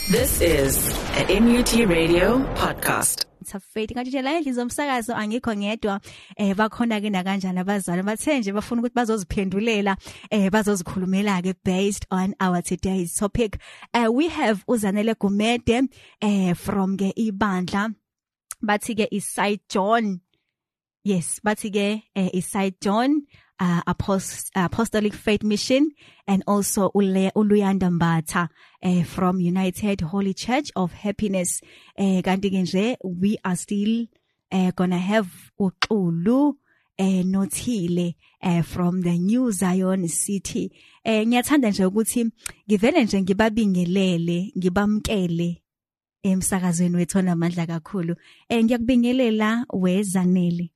This is a MUT Radio podcast. Safethi ngathi nje la endlini zomsakazo angikho ngedwa bakhona ke nakanjani abazali bathe nje bafuna ukuthi bazoziphendulela bazozikhulumela ke based on our today's topic. We have Uzanele Gumede from ke ibandla bathi ke Iside John. Yes, bathi ke Iside John Apostolic Faith Mission, and also Uluyanda Mbatha from United Holy Church of Happiness. Kanti ke nje we are still gonna have uXulu Nothile from the New Zion City. Ngiyathanda nje ukuthi ngivele nje ngibabingelele ngibamkele emsakazweni wethu onamandla kakhulu. Ngiyakubingelela weZanele.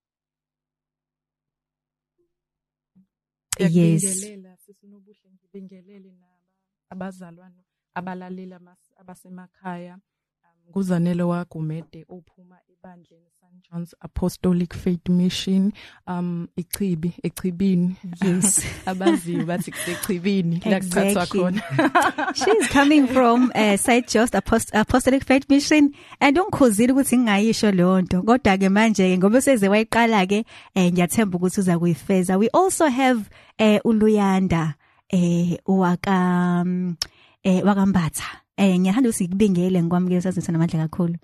Yes. Sisinobuhle ngibingelele abazalwane abalalela abasemakhaya nguzanele waGumede ophuma ebandleni St John's Apostolic Faith Mission echibini. Yes. Abaziyo bathi kusechibini la kuthathwa khona. She's coming from St John's Apostolic Faith Mission, and ungikhuzile ukuthi ngingayisho lonto kodwa ke manje ngoba seze wayiqala ke ngiyathemba ukuthi uza kuyifeza. We also have Uluyanda wakambatha. Ngiyahamba usikubingele ngikwamukela sazitha namandla kakhulu.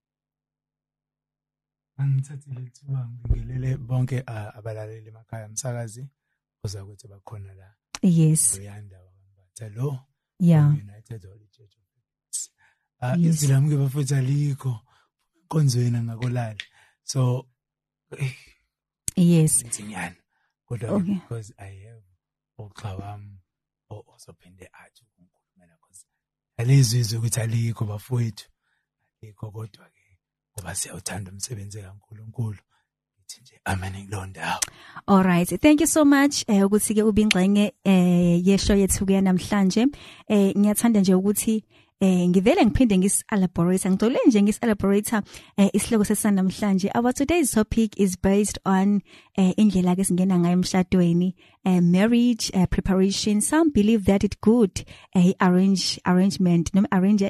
Angithathile ithuba ngibingelele bonke abalaleli emakhaya umsakazi oza kuthi bakhona la. Yes. Uluyanda wakambatha lo. Yeah. United Holy Church of Happiness. Izilami ke bafethu alikho konzweni ngakolala. So yes. Ntinyana. Kodwa because I have oxawam ozophinde athi ukukhulumela cause alizizwe ukuthi alikho bafowethu alikho kodwa ke ngoba siyawuthanda umsebenzi kaNkulunkulu ithi nje amen kulondawo. All right, thank you so much ukuthi ke ubingxenge yesho yethu ke namhlanje. Ngiyathanda nje ukuthi ngivele ngiphinde ngis-elaborate ngitole nje ngis-elaborate isihloko sesanamhlanje. Our today's topic is based on indlela ke singena ngayo emshadweni, marriage preparation. Some believe that it's good arrangement no arranged,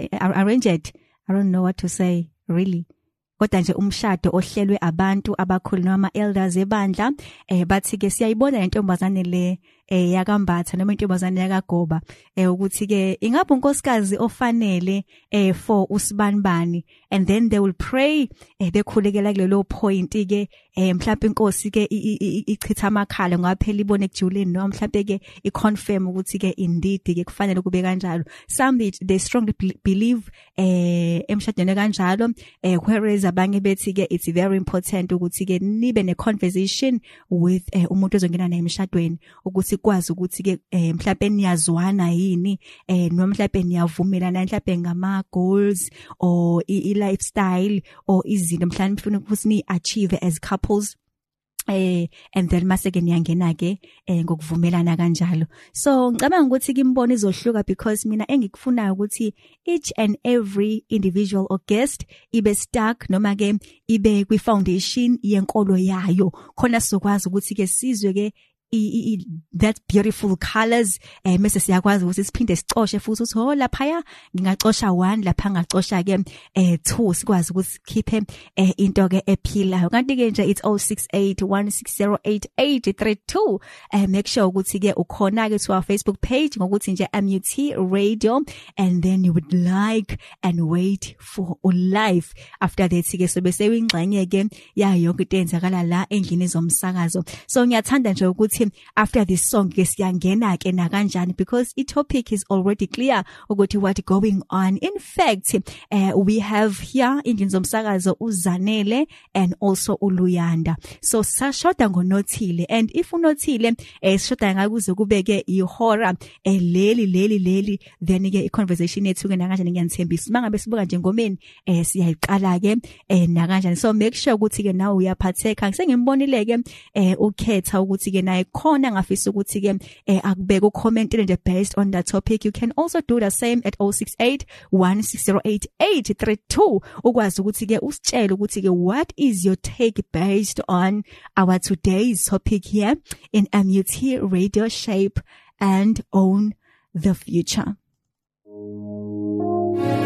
I don't know what to say really. Kodwa nje umshado ohlelwe abantu abakhulu noma elders ebandla bathi ke siyayibona intombazane le yakambatha noma intombazane yakagoba ukuthi ke ingabe unkosikazi ofanele for usibanibani, and then they will pray bekhulekela kulelo point ke mhlawumbe inkosi ke ichitha amakhala ngaphela ibone kujuleni noma mhlawumbe ke iconfirm ukuthi ke indeed ke kufanele kube kanjalo. Some they strongly believe emshadweni kanjalo, whereas abanye bethi ke it's very important ukuthi ke nibe ne conversation with umuntu ozongena naye emshadweni ukuthi kwazi ukuthi ke mhlawumbe niyazwana yini noma mhlawumbe niyavumelana mhlawumbe ngama goals or I lifestyle or izinto mhlawumbe mfuna ukuthi ni achieve as couples. And then maseke niyangena ke ngokuvumelana kanjalo. So ngicabanga ukuthi imbono izohluka because mina engikufunayo ukuthi each and every individual or guest ibe stuck noma ke ibe kwi foundation yenkolo yayo khona sizokwazi ukuthi ke sizwe ke that beautiful colors mase siyakwazi ukuthi siphinde sicoshe futhi uthi ho lapha ngingacosha 1 lapha ngacosha ke 2 sikwazi ukuthi sikhiphe into ke ephilayo. Kanti ke nje it's 0681608832. Make sure ukuthi ke ukhona ke to our Facebook page ngokuthi nje MUT Radio, and then you would like and wait for live. After that ke sobe sewingxenye ke ya yonke into enzakala la endlini zomsakazo. So ngiyathanda nje ukuthi after this song ke siyangena ke na kanjani because the topic is already clear ukuthi what going on. In fact we have here endlini zomsakazo Uzanele and also Uluyanda. So sashoda ngoNothile, and if uNothile sishoda ngakuze kubeke ihora leli then ke iconversation yethu ke na kanjani ngiyanithembisa mangabe sibuka nje ngomeni siyayiqala ke na kanjani. So make sure ukuthi ke nawe uyaphatheka. Ngisengimbonile ke ukhetha ukuthi ke naye khona ngafisa ukuthi ke akubeka ucomment nje based on that topic. You can also do the same at 0681608832 ukwazi ukuthi ke usitshele ukuthi ke what is your take based on our today's topic here in MUT Radio. Shape and own the future.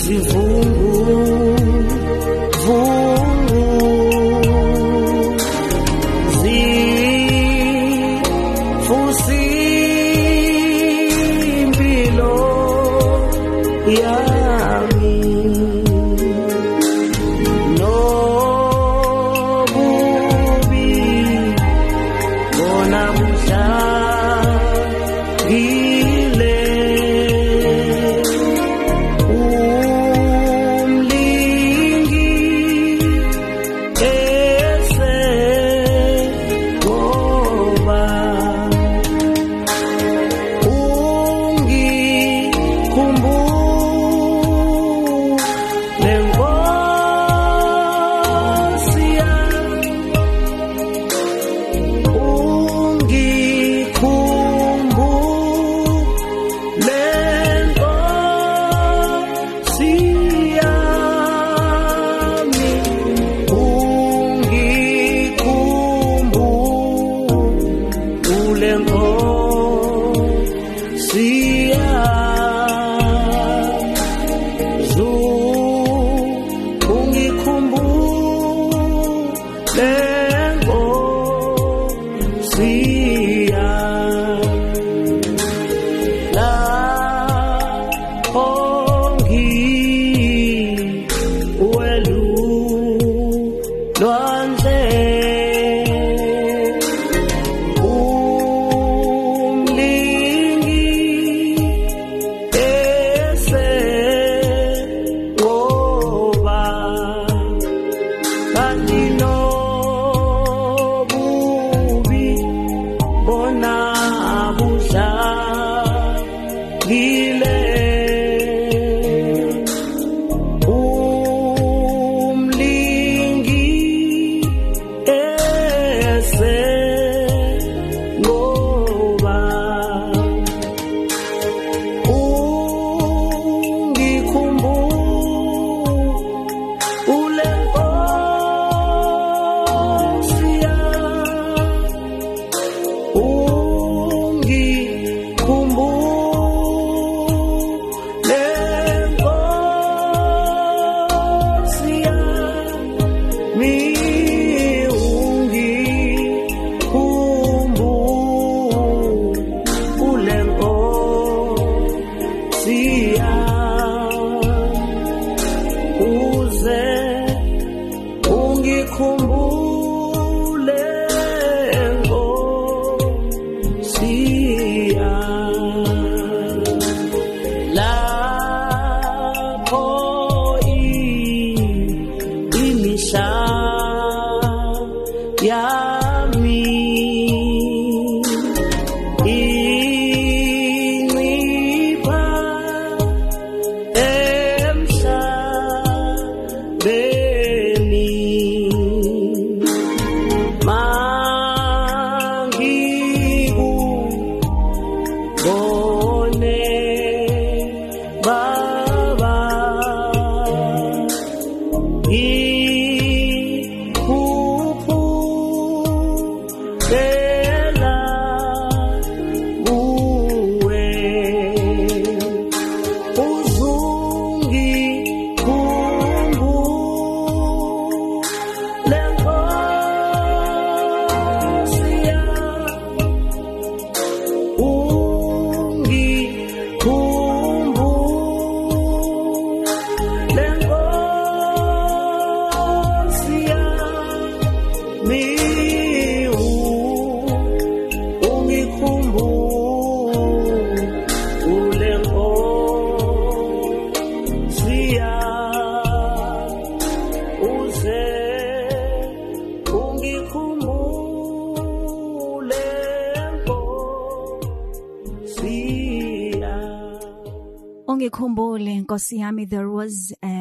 Ongikhumbule Nkosi yami, there was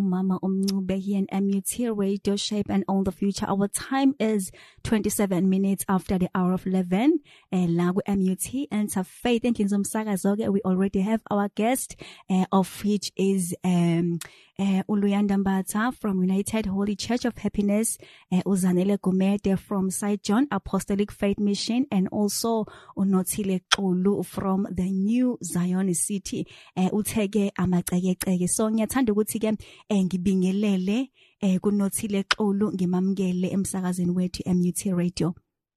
Umama Umncube here in MUT Radio, Shape and Own the Future. Our time is 27 minutes after the hour of 11. La ku MUT and Faith and Kinzomsakazo. We already have our guest, of which is Uluyanda Mbata from United Holy Church of Happiness, Uzanele Gumede from St. John Apostolic Faith Mission, and also Unothile Xulu from the New Zion City. Utheke amaceke so ngiyathanda ukuthi ke ngibingelele kuNothile Xulu ngimamkele emsakazweni wethu MUT Radio.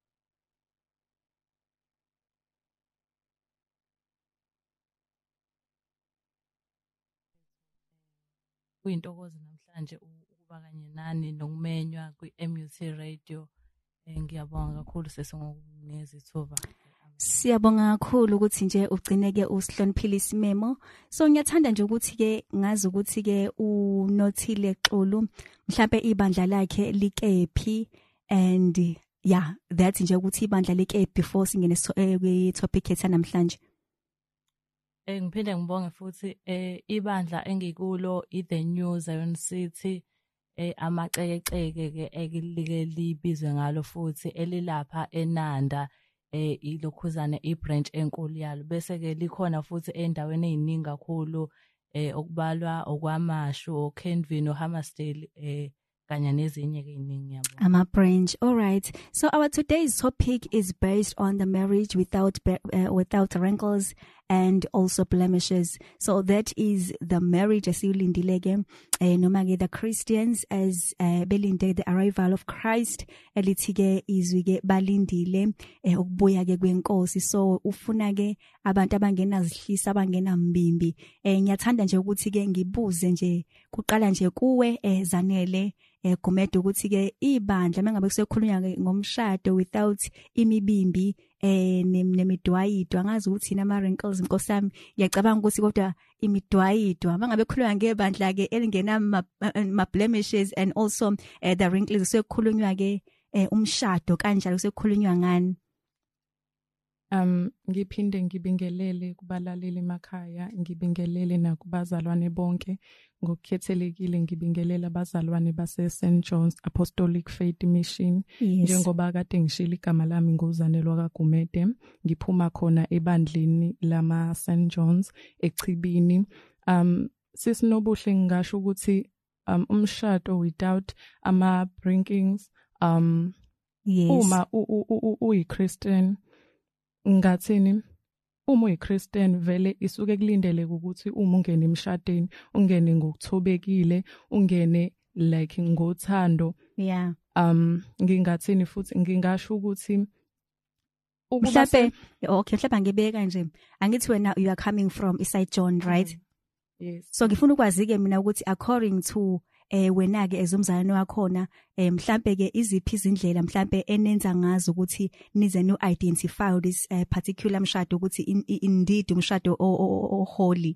Kuyintokozo namhlanje ukuba kanye nani nokumenywa kwi-MUT Radio. Ngiyabonga kakhulu sesongokunikeza ithuba. Siyabonga kakhulu ukuthi nje ugcineke usihloniphile isimemo. So ngiyathanda nje ukuthi ke ngazi ukuthi ke uNothile Xulu mhlawumbe ibandla lakhe likephi, and yeah, that's nje ukuthi ibandla likephi before singene kwi topic yethu namhlanje. Ngiphinde ngibonge futhi ibandla engikulo i-The New Zion City, amaceke ke ekilike libizwe ngalo futhi elilapha eNanda, ilokhuzane ibranch enkulu yalo. Bese ke likhona futhi endaweni eziningi kakhulu, okubalwa okwaMashu, oKenvin, oHammersdale, kanya nezinye ke iningi yabo. Ama branch. All right. So our today's topic is based on the marriage without wrinkles and also blemishes. So that is the marriage as ulindileke noma ke the Christians as belinde the arrival of Christ, elithi ke izwi ke balindile ukubuya ke kwenkosi. So ufuna ke abantu abangenazihlisa abangena mbimbi. Ngiyathanda nje ukuthi ke ngibuze nje kuqala nje kuwe Zanele Gumede ukuthi ke ibandla mengabe kusekhulunywa ke ngomshado without imibimbi nemidwayido, angazi ukuthi nama wrinkles nkosami. Ngiyacabanga ukuthi kodwa imidwayido mangabe khulunywa ngebandla ke elingena ma blemishes and also the wrinkles kusekhulunywa ke umshado kanjalo kusekhulunywa ngani? Ngiphinde ngibingelele kubalaleli emakhaya, ngibingelele nakubazalwane bonke ngokukhethelekile, ngibingelela abazalwane base St. John's Apostolic Faith Mission. Njengoba kade ngishilo igama lami ngozanelwa kaGumede, ngiphuma khona ebandleni lama St. John's eChibini. Sisinobuhle ngisho ukuthi umshado without ama brinkings, uma uyiChristian ngathini, uma uyiChristian vele isuke kulindele ukuthi uma ungene emshadweni ungene ngokuthobekile, ungene like ngothando. Yeah. Ngingathini futhi ngingasho ukuthi mhlawumbe okay, mhlawumbe ngibeka nje angithi wena you are coming from St. John, right? Yes. So ngifuna ukwazi ke mina ukuthi according to wena ke ezomzalwane wakhona mhlambe ke iziphi izindlela mhlambe enenza ngazo ukuthi nize no identify this particular mshado ukuthi indeed umshado holy?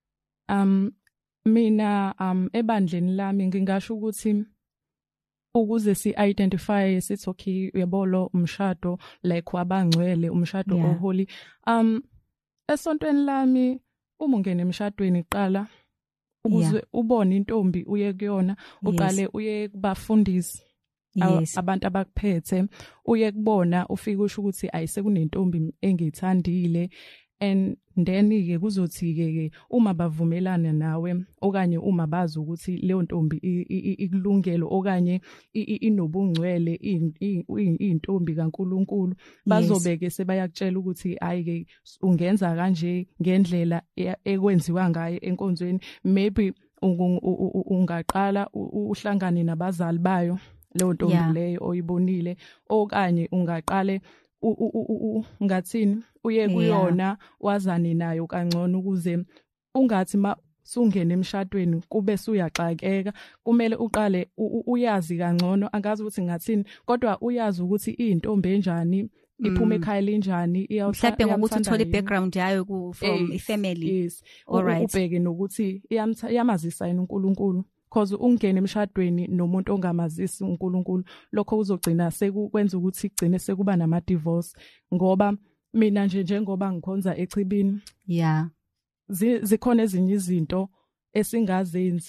Mina ebandleni lami ngingasho ukuthi ukuze si identify sithi okay uyabolo umshado like wabangcwele umshado holy, esontweni lami uma ungena emshadweni qala ukuze ubone intombi uye kuyona uqale uye kubafundisi abantu abakuphethe, uye kubona ufike usho ukuthi ayisekunentombi engithandile, and then ke kuzothi ke uma bavumelana nawe okanye uma bazi ukuthi leyo ntombi ikulungelo okanye inobungcwele intombi kaNkuluNkulu, bazobeke sebayakutshela ukuthi ayike ungenza kanje ngendlela ekwenziwa ngayo enkonzweni. Maybe ungaqala uhlangane nabazali bayo leyo ntombi leyo oyibonile, okanye ungaqale ngathini uye kuyona wazane nayo kangcono ukuze ungathi sungena emshadweni kube suyaxakeka. Kumele uqale uyazi kangcono, angazi ukuthi ngathini kodwa uyazi ukuthi intombi enjani, iphuma ekhaya lenjani, mhlawumbe ngokuthi uthole i-background yayo from i-family. Yes. Ubheke nokuthi iyamazisa yena uNkulunkulu, because ungena emshadweni nomuntu ongamazisi uNkulunkulu lokho uzogcina sekukwenza ukuthi igcine sekuba nama divorce. Ngoba mina njengoba ngikhonza eChibini, zikhona ezinye izinto esingazenzi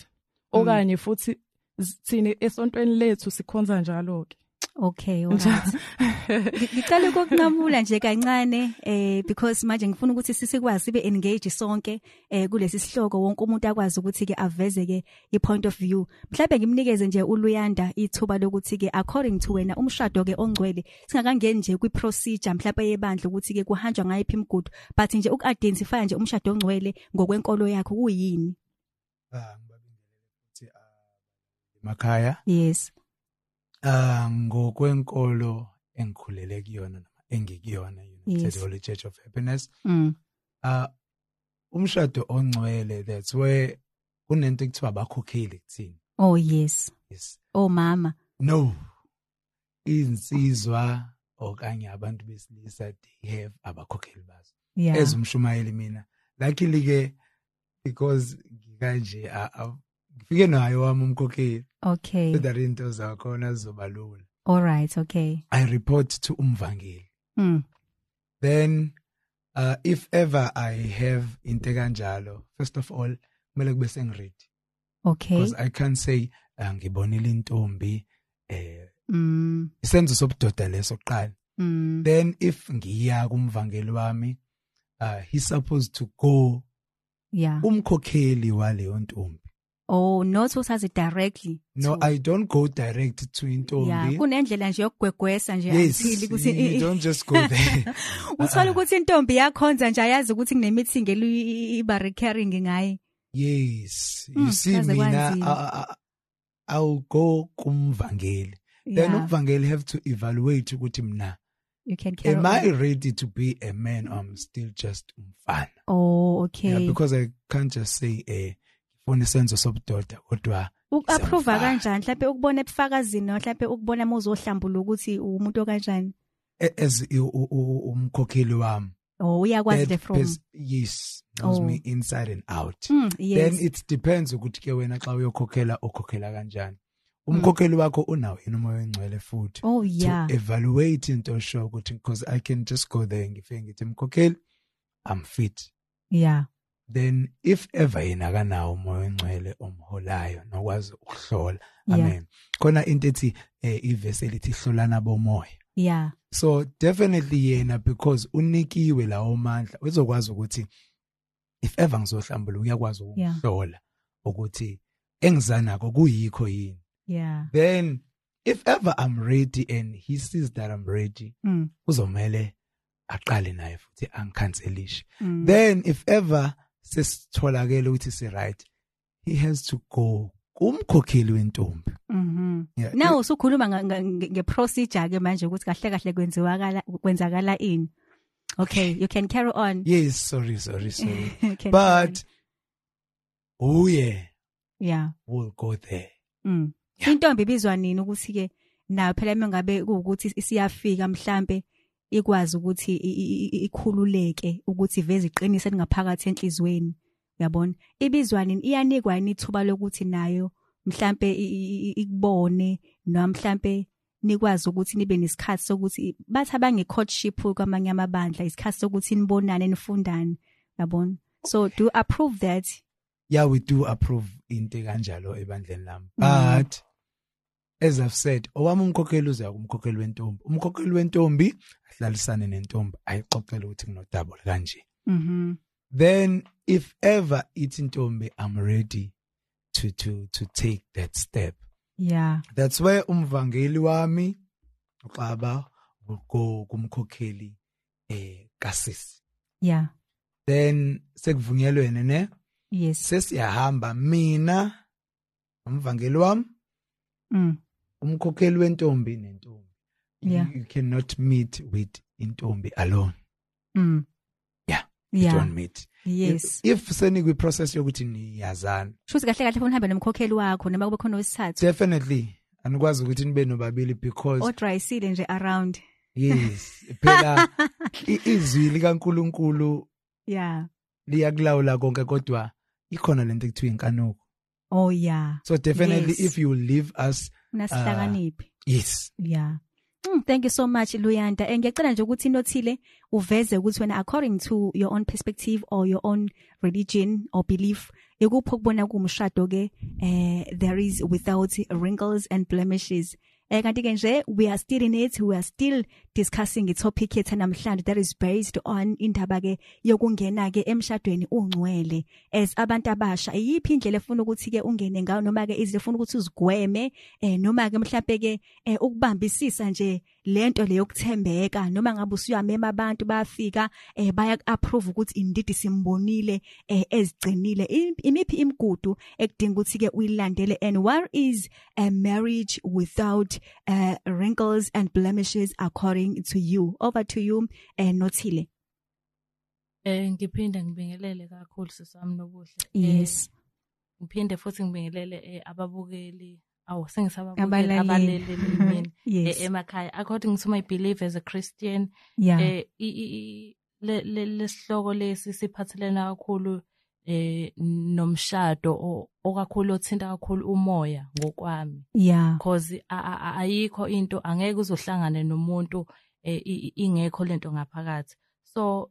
okanye futhi thina esontweni lethu sikhonza njalo ke. Okay, alright. Ngicela ukukunqamula nje kancane because manje ngifuna ukuthi sisikwazi sibe engage sonke kulesi sihloko wonke umuntu akwazi ukuthi ke aveze ke ipoint of view. Mhlawumbe ngimnikeze nje uLuyanda ithuba lokuthi ke according to wena umshado ke ongcwele singakangeni nje kwiprocedure mhlawumbe yebandla ukuthi ke kuhanjwa ngayiphi imigudu but nje ukidentify nje umshado ongcwele ngokwenkolo yakho kuyini? Ngibabingelele futhi emakhaya. Yes. Ngokwenkolo engikhulele kuyona noma engikuyona United Holy Church of Happiness. Umshado ongcwele, that's where kunento ekuthiwa abakhokheli kuthini. Oh yes. Yes. Oh mama. No. Insizwa okanye abantu besilisa they have abakhokheli bazo. Yeah. Ezumshumayeli mina. Luckily ke because ngikanje ngifike nayo wami umkhokheli. Okay. So that into zakhona zizobalula. All right, okay. I report to umvangeli. Then if ever I have into kanjalo, first of all kumele kube sengiready. Okay. Because I can't say ngibonile intombi isenzo sobudoda leso qala. Then if ngiya kumvangeli wami he's supposed to go umkhokheli waleyo ntombi. Oh, not usazi directly. No, I don't go direct to intombi. Yeah, kunendlela nje yokugwegwesa nje athili ukuthi you don't just go there. Uthola ukuthi intombi yakhonza nje ayazi ukuthi kune meeting iba recurring ngaye. Yes, you see mina I'll go kumvangeli. Then umvangeli have to evaluate ukuthi mina you can carry am I ready to be a man or I'm still just umfana? Oh, okay. Yeah, because I can't just say funa isenzo sobudoda kodwa approve kanjani mhlawumbe ukubona ebufakazini mhlawumbe ukubona mozohlambula ukuthi umuntu okanjani as umkhokheli wami. Oh, uyakwazi the from. Yes, knows me inside and out. Yes. Then it depends ukuthi ke wena xa uyokhokhela okhokhela kanjani. Umkhokheli wakho unawo yini umoya engcwele futhi. Oh yeah. To evaluate into show ukuthi because I can just go there ngifike ngithi mkhokheli I'm fit. Yeah. Then if ever yena kanawo umoya engcwele omholayo nokwazi ukuhlola. Amen. Khona into ethi ivesi elithi hlolana bomoya. Yeah. So definitely yena because unikiwe lawo mandla uzokwazi ukuthi if ever ngizohlambula uyakwazi ukuhlola ukuthi engizanako kuyikho yini. Yeah. Then if ever I'm ready and he sees that I'm ready uzomele aqale naye futhi angikhanselishe. Then if ever sesitholakele ukuthi si right he has to go kumkhokheli wentombi. Yeah. Now usukhuluma ngeprocedure ke manje ukuthi kahle kahle kwenzakala ini. Okay, you can carry on. Yes, sorry. But we'll go there. Intombi ibizwa nini ukuthi ke nayo phela mengabe ukuthi isiyafika mhlambe ikwazi ukuthi ikhululeke ukuthi veze iqinise lingaphakathi enhlizweni. Uyabona? Ibizwa nini iyanikwa yini ithuba lokuthi nayo mhlambe ikubone noma mhlambe nikwazi ukuthi nibe nesikhathi sokuthi bathi abange courtship kwamanye amabandla isikhathi sokuthi nibonane nifundane. Uyabona? So do you approve that? Yeah, we do approve into kanjalo ebandleni lami. But as I've said, owami umkhokheli uza kumkhokheli wentombi. Umkhokheli wentombi ahlalisane nentombi ayixoxele ukuthi kunodouble kanje. Then if ever it's intombi I'm ready to take that step. Yeah. That's where umvangeli wami uqaba go kumkhokheli kasisi. Yeah. Then sekuvunyelwene ne? Yes. Sesiyahamba mina umvangeli wami umkhokheli wentombi nentombi. You cannot meet with intombi alone. You don't meet. Yes. If senikwi process yokuthi niyazana. Shuthi kahle kahle ufuna uhambe nomkhokheli wakho noma kube khona wesithathu. Definitely. Anikwazi ukuthi nibe nobabili because odrayisile nje around. Yes. Phela izwi likaNkuluNkulu liyakulawula konke kodwa ikhona lento ekuthiwa inkanuko. Oh yeah. So definitely if you leave us nasihlakaniphi. Yes. Yeah. Thank you so much Luyanda. Ngiyacela nje ukuthi Nothile uveze ukuthi wena according to your own perspective or your own religion or belief ekupho kubona kumshado ke there is without wrinkles and blemishes. Kanti ke nje we are still in it, we are still discussing the topic yethu namhlanje that is based on indaba ke yokungena ke emshadweni ungcwele as abantu abasha. Iyiphi indlela efuna ukuthi ke ungene ngayo noma ke izifuna ukuthi uzigweme noma ke mhlawumbe ke ukubambisisa nje lento le yokuthembeka noma ngabe usuyamema abantu bayafika baya approve ukuthi indeed simbonile ezigcinile. Imiphi imigudu ekudinga ukuthi ke uyilandele, and what is a marriage without wrinkles and blemishes according to you? Over to you Nothile. Ngiphinda ngibingelele kakhulu sisami Nobuhle. Yes. Ngiphinde futhi ngibingelele ababukeli sengisababukeli abalele mina emakhaya. According to my belief as a Christian, lesihloko lesi siphathelena kakhulu nomshado okakhulu othinta kakhulu umoya ngokwami. Because ayikho into angeke uzohlangane nomuntu ingekho lento ngaphakathi. So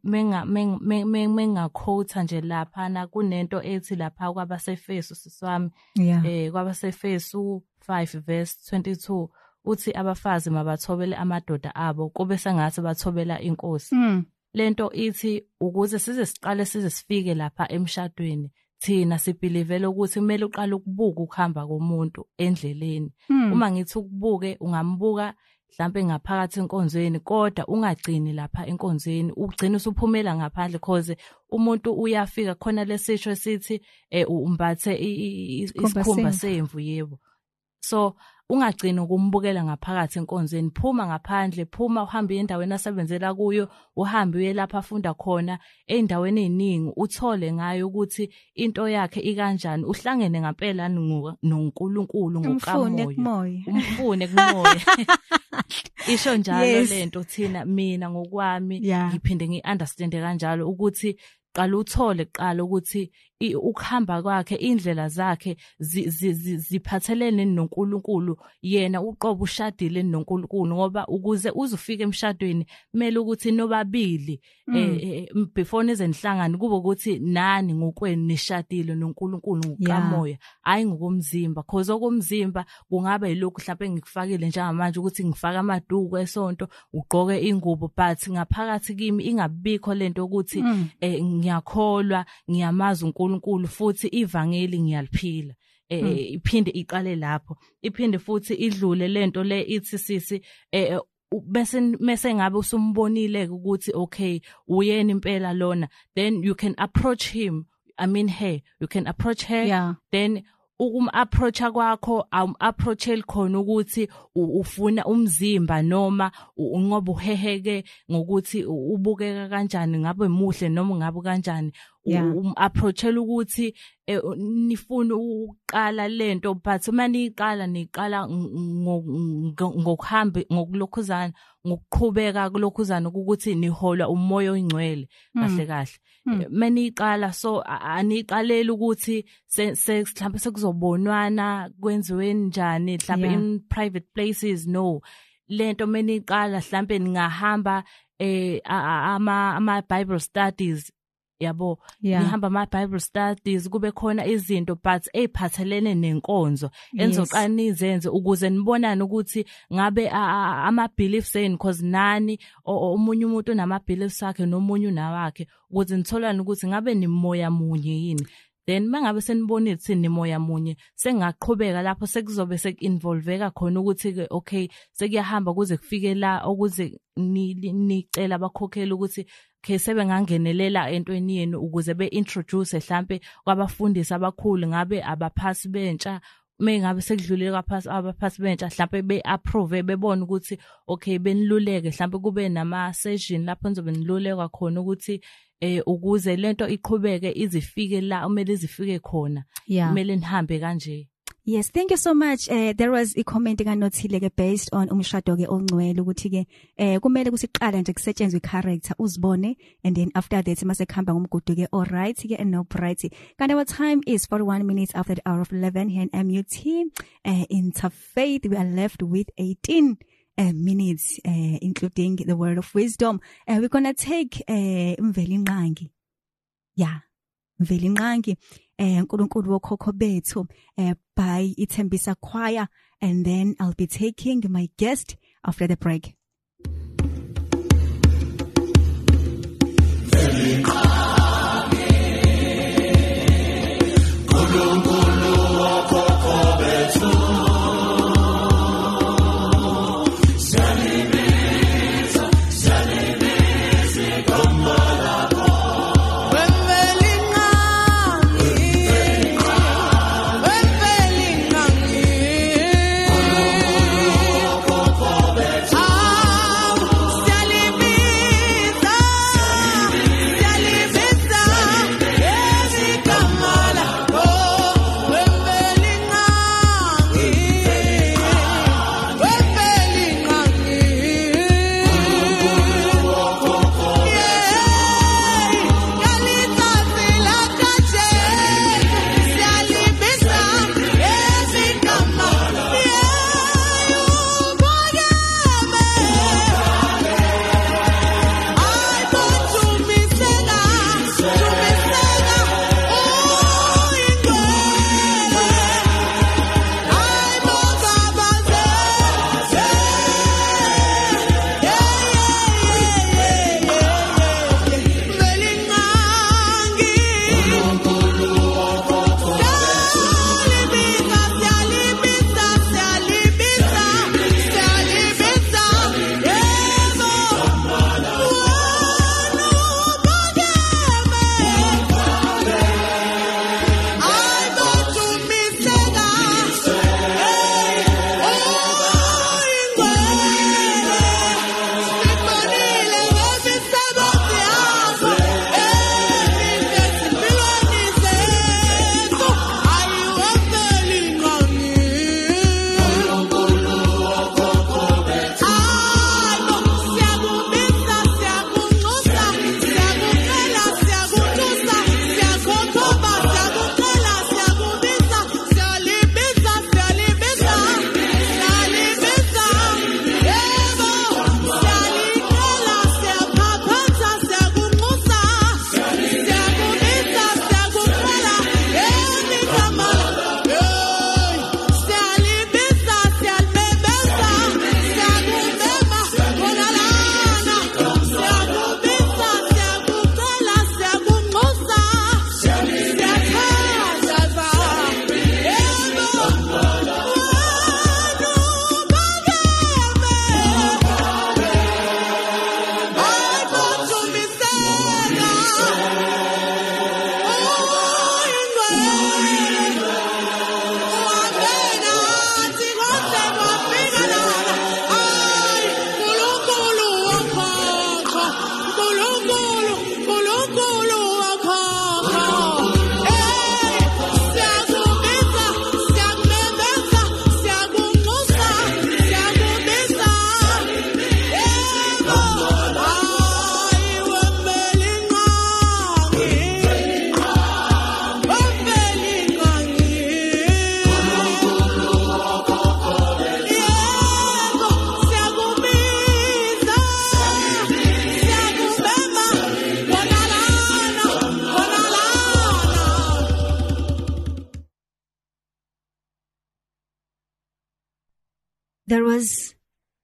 menga quote nje lapha na kunento ethi lapha kwabaseFesu siswami kwabaseFesu 5 verse 22 uthi abafazi mabathobele amadoda abo kube sengathi bathobela inkosi. Lento ithi ukuze size siqale size sifike lapha emshadweni thina sibelievele ukuthi kumele uqale ukubuka ukuhamba komuntu endleleni. Uma ngithi ukubuke ungambuka mhlambe ngaphakathi enkonzweni kodwa ungagcini lapha enkonzweni, ugcina usuphumela ngaphandle because umuntu uyafika khona lesisho sithi umbathe isikhumba semvu yebo. So ungagcini ukumbukela ngaphakathi enkonzweni, phuma ngaphandle, phuma uhambe endaweni asebenzela kuyo, uhambe uye lapha afunda khona endaweni eziningi uthole ngayo ukuthi into yakhe ikanjani, uhlangene ngempela noNkulunkulu ngokamoya, umfune kumoya. Isho njalo lento thina mina ngokwami ngiphinde ngiunderstand kanjalo ukuthi qala uthole qala ukuthi ukuhamba kwakhe indlela zakhe ziphathelene noNkulunkulu, yena uqobo ushadile noNkulunkulu ngoba ukuze uzufike emshadweni kumele ukuthi nobabili before nizenhlangane kube ukuthi nani ngokweni nishadile noNkulunkulu ngokamoya hayi ngokomzimba. Cause okomzimba kungaba yilokhu mhlawumbe ngikufakile njengamanje ukuthi ngifaka amaduku esonto ugqoke ingubo but ngaphakathi kimi ingabikho lento ukuthi ngiyakholwa ngiyamaza uNkulunkulu futhi ivangeli ngiyaliphila. Iphinde iqale lapho, iphinde futhi idlule lento le ithi sisi bese ngabe usumbonile ukuthi okay uyena impela lona, then you can approach him, I mean her, you can approach her, then approacha kwakho approachel khona ukuthi ufuna umzimba noma ngoba uheheke ngokuthi ubukeka kanjani, ngabe muhle noma ngabe kanjani, approachela ukuthi nifuna uqala lento but manje niqala ngokuhamba ngokulokhuzana ngokuqhubeka kulokhuzana ukuthi niholwa umoya oyingcwele kahle kahle. Manje iqala so aniqalela ukuthi mhlawumbe sekuzobonwana kwenziwe njani mhlawumbe in private places, no. Lento manje iqala mhlawumbe ningahamba ama Bible studies yabo, nihamba ama Bible studies kube khona izinto but eziphathelene nenkonzo enzoqanizenze ukuze nibonane ukuthi ngabe ama beliefs eni because nani omunye umuntu unama beliefs akhe nomunye unawakhe, ukuze nitholane ukuthi ngabe nimoya munye yini. Then mangabe senibonile ukuthi nimoya munye sengaqhubeka lapho sekuzobe sekinvolveka khona ukuthi ke okay sekuyahamba kuze kufike la ukuze nicela abakhokheli ukuthi ke sebengangenelela entweni yenu ukuze be-introduce mhlambe kwabafundisi abakhulu ngabe abaphasi bentsha, mengabe sekudlulile abaphasi bentsha mhlambe be-approve bebona ukuthi okay beniluleke mhlambe kube nama-session lapho nizobe nilulekwa khona ukuthi ukuze lento iqhubeke izifike la umele izifike khona kumele nihambe kanje. Yes, thank you so much. There was a comment kaNothile ke based on umshado ke ongcwele ukuthi ke kumele kusiqala nje kusetshenzwe character uzibone, and then after that mase khamba ngomgudu ke all right ke and no bright. Kanti our time is 41 minutes after the hour of 11 here in MUT Interfaith. We are left with 18 minutes, including the word of wisdom. We're gonna take Mveli Nqangi. Yeah, Mveli Nqangi, uNkulunkulu wokhokho bethu, by Ithembisa Choir, and then I'll be taking my guest after the break. There was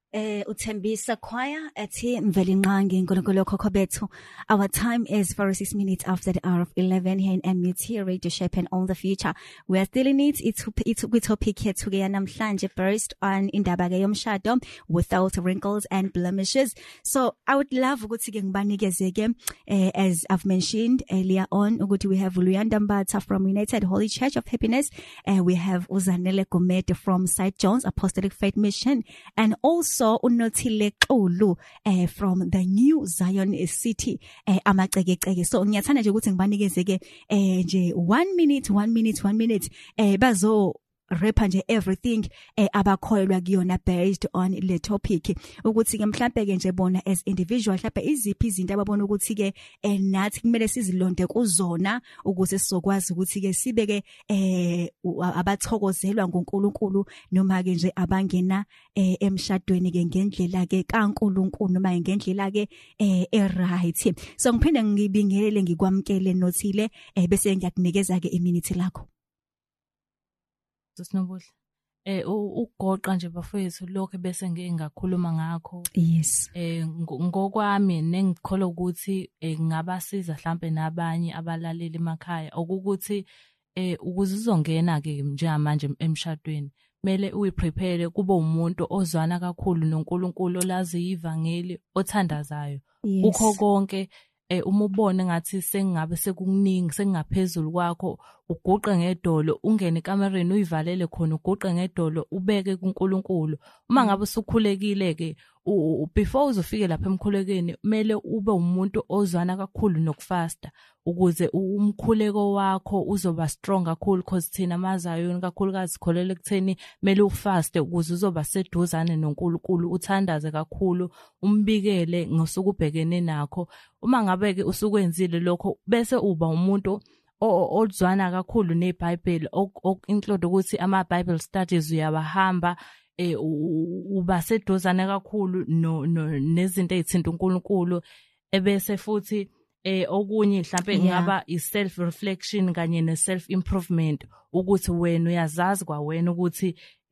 Uthembisa Choir ethi Mveli Nqangi uNkulunkulu wokhokho bethu. Our time is 46 minutes after the hour of 11 here in MUT Radio Shaping on the Future. We are still in it. It's topic yethu ke namhlanje based on indaba ke yomshado without wrinkles and blemishes. So I would love ukuthi ke ngibanikeze ke as I've mentioned earlier on ukuthi we have Luyanda Mbatha from United Holy Church of Happiness, we have Uzanele Gomede from St. John's Apostolic Faith Mission, and also Unothile Xulu from the New Zion City amacekeceke. So ngiyathanda nje ukuthi ngibanikeze ke nje 1 minute bazo rapper nje everything abakholelwa kuyona based on le topic ukuthi ke mhlambe ke nje bona as individual mhlambe iziphi izinto ababona ukuthi ke nathi kumele sizilonde kuzona ukuze sizokwazi ukuthi ke sibe ke abathokozelwa ngoNkulunkulu noma ke nje abangena emshadweni ke ngendlela ke kaNkulunkulu noma ngendlela ke right. So ngiphinde ngibingelele ngikwamkele Nothile bese ngiyakunikeza ke iminute lakho. Sinobuhle. Ugoqa nje bafowethu lokho bese ngeke ngakhuluma ngakho. Yes. Ngokwami nengikholwa ukuthi ngabasiza mhlambe nabanye abalaleli emakhaya ukuthi ukuze uzongena ke njengamanje emshadweni mele uyiprepare kube umuntu ozwana kakhulu noNkulunkulu olazi ivangeli othandazayo. Ukho konke uma ubone ngathi sengabe sekukuningi sengaphezulu kwakho uguqe ngedolo ungene ekamereni uyivalele khona uguqe ngedolo ubeke kuNkulunkulu. Uma ngabe usukhulekile ke before uzofike lapha emkhulekweni mele ube umuntu ozwana kakhulu nokufasta ukuze umkhuleko wakho uzoba strong kakhulu because thina maZayoni kakhulukazi sikholele kutheni mele ufaste ukuze uzoba seduzane noNkulunkulu uthandaze kakhulu umbikele ngosuku ubhekene nakho. Uma ngabe ke usukwenzile lokho bese uba umuntu ozwana kakhulu neBhayibheli include ukuthi ama Bible studies uyabahamba uba seduzane kakhulu nezinto ezithinta uNkulunkulu ebese futhi okunye mhlambe ngaba i-self reflection kanye ne-self improvement ukuthi wena uyazazi kwawena ukuthi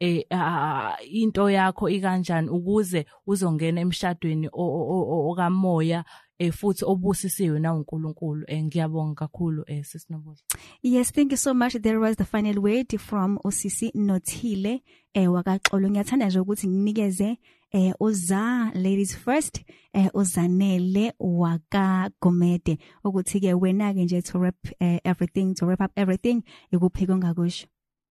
into yakho ikanjani ukuze uzongena emshadweni okamoya futhi obusisiwe na uNkulunkulu. Ngiyabonga kakhulu sisinobuhle. Yes, thank you so much. There was the final word from Osisi Nothile wakaXolo. Ngiyathanda nje ukuthi nginikeze uza ladies first uzanele wakaGomede ukuthi ke wena ke nje to wrap up everything ikuphiko ngakusho.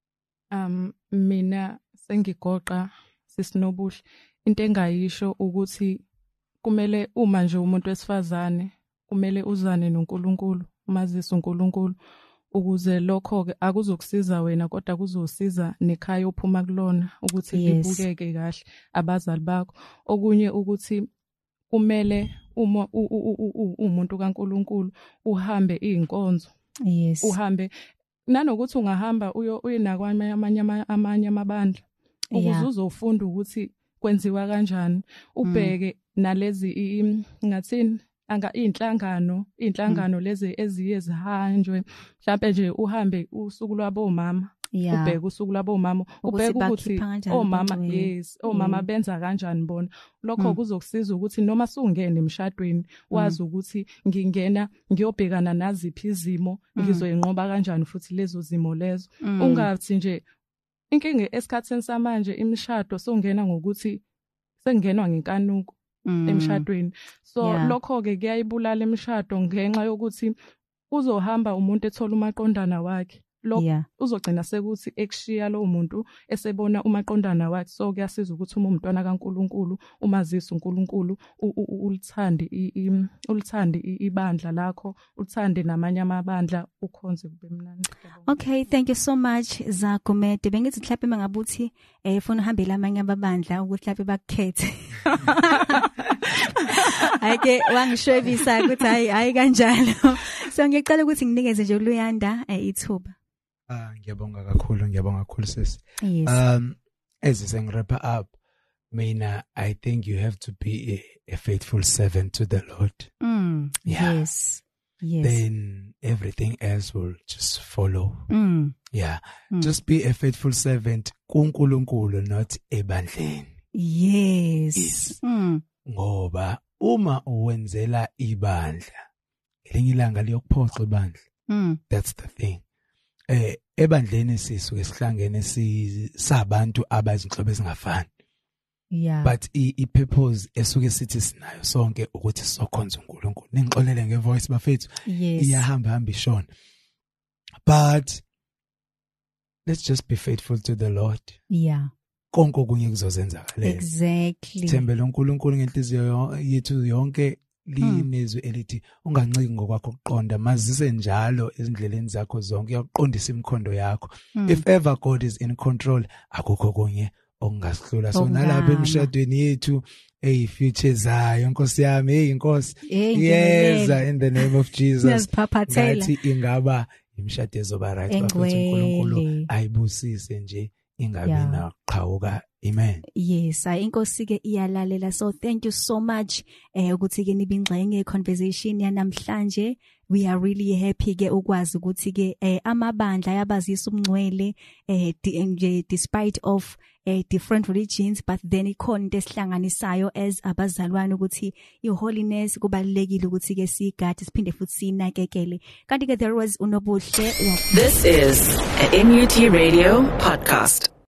Mina sengigoqa sisinobuhle into engayisho ukuthi kumele uma nje umuntu wesifazane kumele uzane noNkulunkulu umazise uNkulunkulu ukuze lokho ke akuzokusiza wena kodwa kuzosiza nekhaya ophuma kulona ukuthi libukeke kahle abazali bakho. Okunye ukuthi kumele uma umuntu kaNkulunkulu uhambe izinkonzo. Yes. Uhambe nanokuthi ungahamba uyinakwa amanye amabandla ukuze uzofunda ukuthi kwenziwa kanjani ubheke nalezi ngathini inhlangano lezi eziye zihanjwe mhlawumbe nje uhambe usuku lwabomama ubheke usuku lwabomama ubheke ukuthi omama benza kanjani bona lokho kuzokusiza ukuthi noma sungena emshadweni wazi ukuthi ngingena ngiyobhekana naziphi izimo ngizoyinqoba kanjani futhi lezo zimo lezo ungathi nje inkinga esikhatheni samanje imishado songena ngokuthi sengenwa ngenkanuko emshadweni so lokho ke kuyayibulala imishado ngenxa yokuthi uzohamba umuntu ethola umaqondana wakhe lokho uzogcina sekuthi ekushiya lo muntu esebona umaqondana wakhe so kuyasiza ukuthi uma umntwana kaNkulunkulu umazisi uNkulunkulu ulithande ibandla lakho ulithande namanye amabandla ukhonze kube mnandi. Okay, thank you so much Zagomede. Bengithi mhlawumbe mangabuthi ufuna uhambela amanye amabandla ukuthi mhlawumbe bakukhethe. Ake wangishwebisa ukuthi hayi kanjalo. So ngiyacela ukuthi nginikeze nje uLuyanda ithuba. Ngiyabonga kakhulu sis. Yes. As I wrap up, Mina, I think you have to be a faithful servant to the Lord. Yes. Then everything else will just follow. Just be a faithful servant kuNkulunkulu, not ebandleni. Yes. Ngoba uma uwenzela ibandla, ngelinye ilanga liyokuphoxa ibandla. That's the thing. Ebandleni sisuke sihlangene sabantu abazinhlobo ezingafani. But i-purpose esuke sithi sinayo sonke ukuthi sizokhonza uNkulunkulu. Ningixolele ngevoice bafethu. Iyahamba ishona. But let's just be faithful to the Lord. Konke okunye kuzozenzakalela. Exactly. Thembele uNkulunkulu ngenhliziyo yethu yonke, linezwi elithi unganciki ngokwakho ukuqonda mazise njalo ezindleleni zakho zonke uyaqondisa imikhondo yakho. If ever God is in control akukho konye okungasihlula. So nalapha emshadweni yethu future zayo Nkosi yami inkosi yeza in the name of Jesus. Ngathi ingaba imshado ezoba right bafethu uNkulunkulu ayibusise nje ingabi naqhawuka. Amen. Yes, inkosi ke iyalalela. So thank you so much ukuthi ke nibingxenge conversation yanamhlanje. We are really happy ke ukwazi ukuthi ke amabandla yabazisa umngcwele despite of different religions, but then ikhona into esihlanganisayo as abazalwane ukuthi iholiness kubalekile ukuthi ke sigade siphinde futhi sinakekele. Kanti ke there was unobuhle. This is a MUT Radio podcast.